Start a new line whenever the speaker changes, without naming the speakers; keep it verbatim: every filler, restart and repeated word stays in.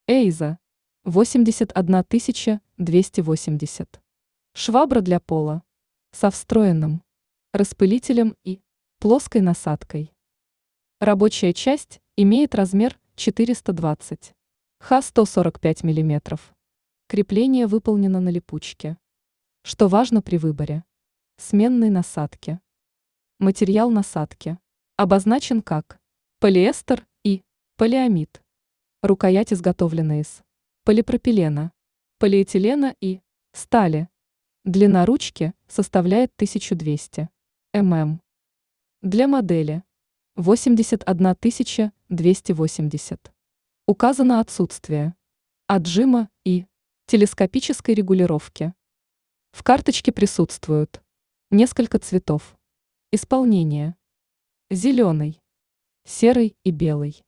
Эйза восемьдесят одна тысяча двести восемьдесят. Швабра для пола со встроенным распылителем и плоской насадкой. Рабочая часть имеет размер четыреста двадцать ха сто сорок пять миллиметров. Крепление выполнено на липучке. Что важно при выборе? Сменной насадки. Материал насадки обозначен как полиэстер и полиамид. Рукоять изготовлена из полипропилена, полиэтилена и стали. Длина ручки составляет тысяча двести миллиметров. Для модели восемьдесят одна тысяча двести восемьдесят указано отсутствие отжима и телескопической регулировки. В карточке присутствуют несколько цветов. Исполнение: зеленый, серый и белый.